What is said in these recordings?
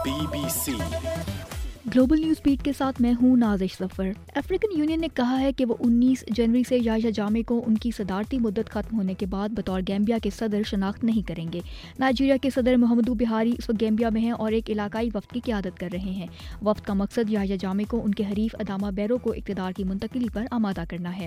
BBC global news beat के साथ मैं हूं नाजिश ज़फ़र। अफ्रीकन यूनियन ने कहा है कि वो 19 जनवरी से याहिया जामे को उनकी सदारती मुद्दत खत्म होने के बाद बतौर गैम्बिया के सदर शनाख्त नहीं करेंगे। नाइजीरिया के सदर मुहम्मदू बिहारी इस वक्त गैम्बिया में हैं और एक इलाकाई वफ्द की क़यादत कर रहे हैं। वफ्द का मकसद याहिया जामे को उनके हरीफ अदामा बैरो को इक़्तिदार की मुंतकिली पर आमादा करना है।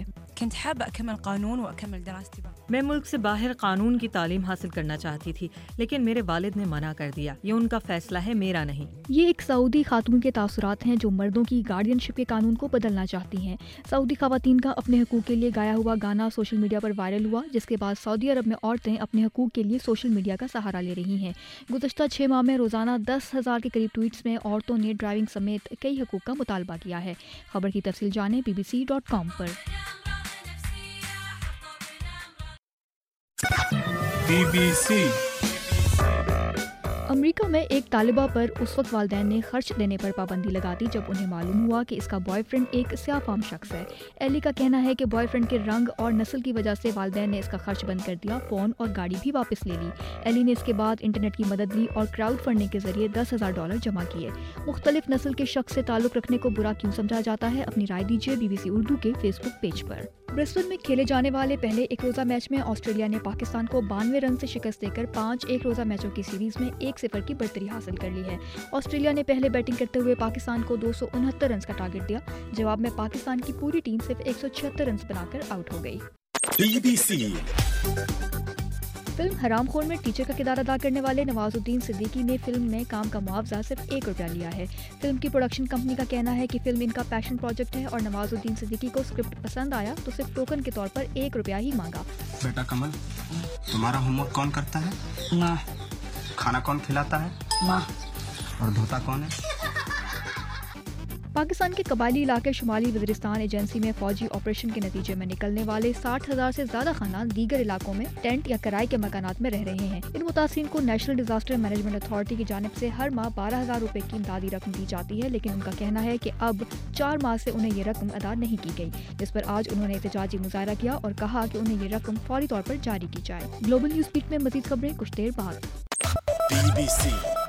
मैं मुल्क से बाहर कानून की तालीम हासिल करना चाहती थी, लेकिन मेरे वालिद ने मना कर दिया। ये उनका फैसला है, मेरा नहीं। ये एक सऊदी खातून के तासुरात हैं जो मर्दों की गार्डियनशिप के कानून को बदलना चाहती हैं। सऊदी खवातीन का अपने हकूक़ के लिए गाया हुआ गाना सोशल मीडिया पर वायरल हुआ, जिसके बाद सऊदी अरब में औरतें अपने हकूक़ के लिए सोशल मीडिया का सहारा ले रही हैं। गुज़श्ता 6 माह में रोज़ाना 10,000 के करीब ट्वीट्स में औरतों ने ड्राइविंग समेत कई हकूक़ का मुतालबा किया है। खबर की तफसील जानें bbc.com पर। BBC अमेरिका में एक तालिबा पर उस वक्त वालिदैन ने खर्च देने पर पाबंदी लगा दी जब उन्हें मालूम हुआ कि इसका बॉयफ्रेंड एक स्याफाम शख्स है। एली का कहना है कि बॉयफ्रेंड के रंग और नस्ल की वजह से वालिदैन ने इसका खर्च बंद कर दिया, फ़ोन और गाड़ी भी वापस ले ली। एली ने इसके बाद इंटरनेट की मदद ली और क्राउड फंडिंग के जरिए $10,000 जमा किए। मुख्तलिफ नस्ल के शख्स से ताल्लुक़ रखने को बुरा क्यों समझा जाता है, अपनी राय दीजिए BBC उर्दू के फेसबुक पेज पर। ब्रिस्बेन में खेले जाने वाले पहले एक रोज़ा मैच में ऑस्ट्रेलिया ने पाकिस्तान को 92 रन से शिकस्त देकर 5 एक रोज़ा मैचों की सीरीज़ में 1-0 की बढ़तरी हासिल कर ली है। ऑस्ट्रेलिया ने पहले बैटिंग करते हुए पाकिस्तान को 269 रन का टारगेट दिया। जवाब में पाकिस्तान की पूरी टीम सिर्फ 176 रन बनाकर आउट हो गई। BBC फिल्म हरामखोर में टीचर का किरदार अदा करने वाले नवाजुद्दीन सिद्दीकी ने फिल्म में काम का मुआवजा सिर्फ ₹1 लिया है। फिल्म की प्रोडक्शन कंपनी का कहना है कि फिल्म इनका पैशन प्रोजेक्ट है और नवाजुद्दीन सिद्दीकी को स्क्रिप्ट पसंद आया तो सिर्फ टोकन के तौर पर ₹1 ही मांगा। बेटा कमल, तुम्हारा होमवर्क कौन करता है? माँ। खाना कौन खिलाता है? माँ। और धोता कौन है? पाकिस्तान के कबायली इलाके शुमाली वज़ीरिस्तान एजेंसी में फौजी ऑपरेशन के नतीजे में निकलने वाले 60,000 से ज़्यादा खानान दीगर इलाकों में टेंट या किराए के मकानात में रह रहे हैं। इन मुतासिरीन को नेशनल डिजास्टर मैनेजमेंट अथॉरिटी की जानिब से हर माह 12,000 रुपए की इमदादी रकम दी जाती है, लेकिन उनका कहना है कि अब 4 माह से उन्हें ये रकम अदा नहीं की गई, जिस पर आज उन्होंने एहतजाजी मुजाहरा किया और कहा कि उन्हें ये रकम फौरी तौर पर जारी की जाए। ग्लोबल न्यूज़ बीट में मज़ीद खबरें कुछ देर बाद। BBC